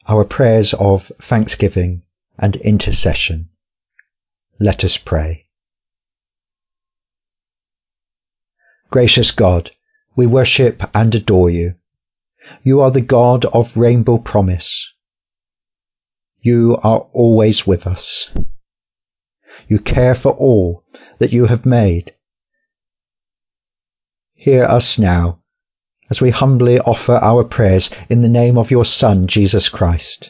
our prayers of thanksgiving and intercession. Let us pray. Gracious God, we worship and adore you. You are the God of rainbow promise. You are always with us. You care for all that you have made. Hear us now as we humbly offer our prayers in the name of your Son, Jesus Christ.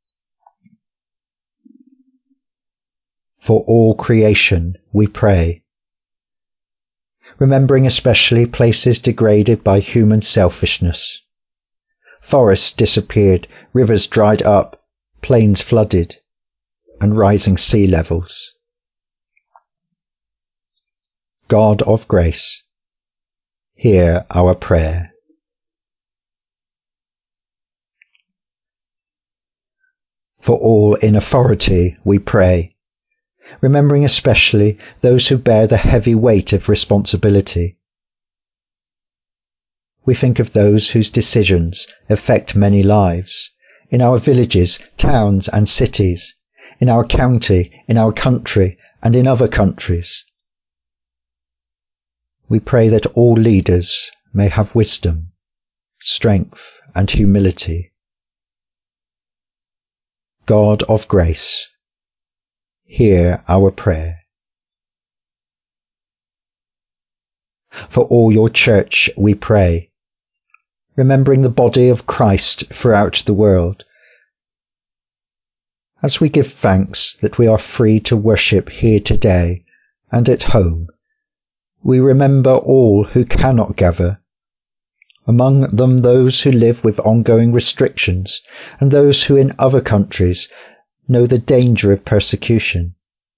For all creation we pray, remembering especially places degraded by human selfishness. Forests disappeared, rivers dried up, plains flooded, and rising sea levels. God of grace, hear our prayer. For all in authority we pray, remembering especially those who bear the heavy weight of responsibility. We think of those whose decisions affect many lives, in our villages, towns and cities, in our county, in our country and in other countries. We pray that all leaders may have wisdom, strength and humility. God of grace, hear our prayer. For all your church we pray, remembering the body of Christ throughout the world. As we give thanks that we are free to worship here today and at home, we remember all who cannot gather, among them those who live with ongoing restrictions and those who in other countries know the danger of persecution.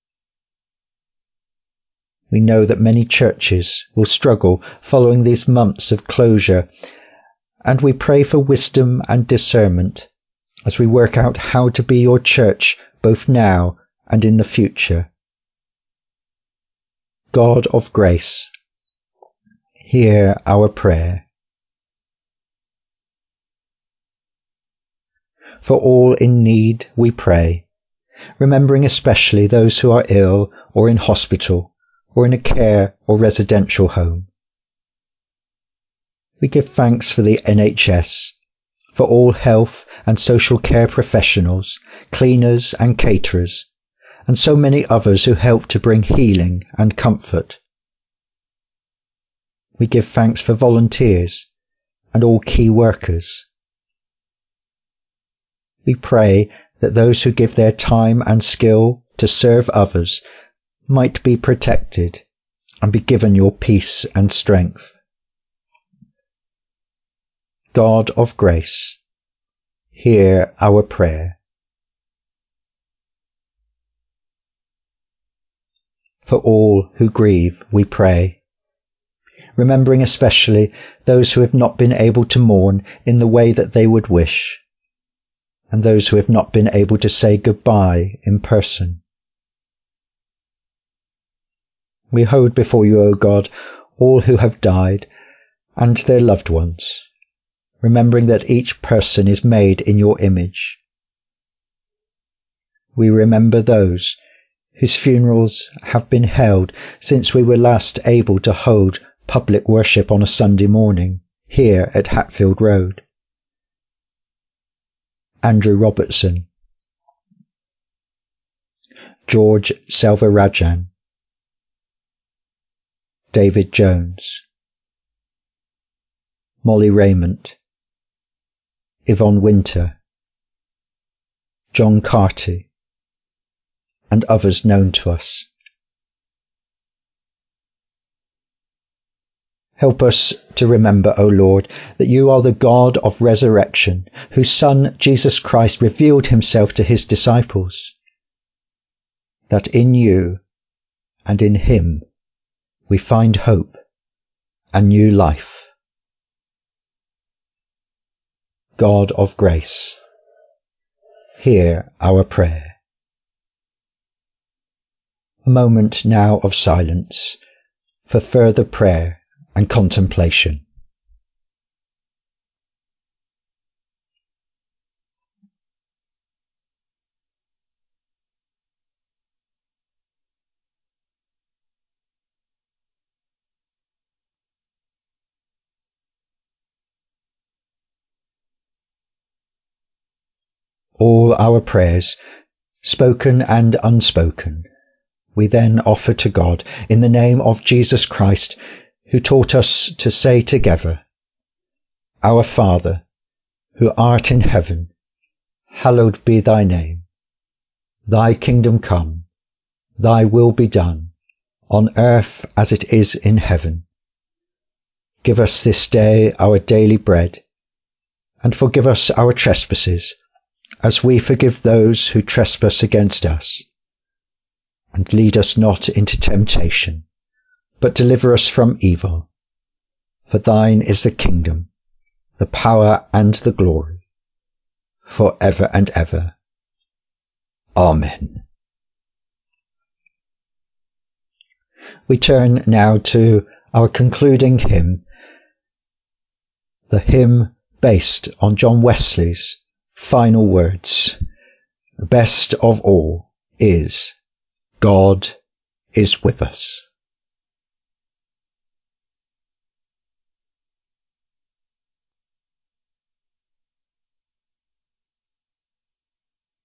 We know that many churches will struggle following these months of closure, and we pray for wisdom and discernment as we work out how to be your church both now and in the future. God of grace, hear our prayer. For all in need we pray, remembering especially those who are ill or in hospital or in a care or residential home. We give thanks for the NHS, for all health and social care professionals, cleaners and caterers, and so many others who help to bring healing and comfort. We give thanks for volunteers and all key workers. We pray that those who give their time and skill to serve others might be protected and be given your peace and strength. God of grace, hear our prayer. For all who grieve we pray, remembering especially those who have not been able to mourn in the way that they would wish, and those who have not been able to say goodbye in person. We hold before you, O God, all who have died and their loved ones, remembering that each person is made in your image. We remember those whose funerals have been held since we were last able to hold public worship on a Sunday morning here at Hatfield Road. Andrew Robertson, George Selvarajan, David Jones, Molly Raymond, Yvonne Winter, John Carty, and others known to us. Help us to remember, O Lord, that you are the God of resurrection, whose Son, Jesus Christ, revealed himself to his disciples, that in you and in him we find hope and new life. God of grace, hear our prayer. A moment now of silence for further prayer and contemplation. All our prayers, spoken and unspoken, we then offer to God in the name of Jesus Christ, who taught us to say together, Our Father, who art in heaven, hallowed be thy name. Thy kingdom come, thy will be done, on earth as it is in heaven. Give us this day our daily bread, and forgive us our trespasses, as we forgive those who trespass against us. And lead us not into temptation, but deliver us from evil. For thine is the kingdom, the power and the glory, for ever and ever. Amen. We turn now to our concluding hymn, the hymn based on John Wesley's final words. The best of all is, God is with us.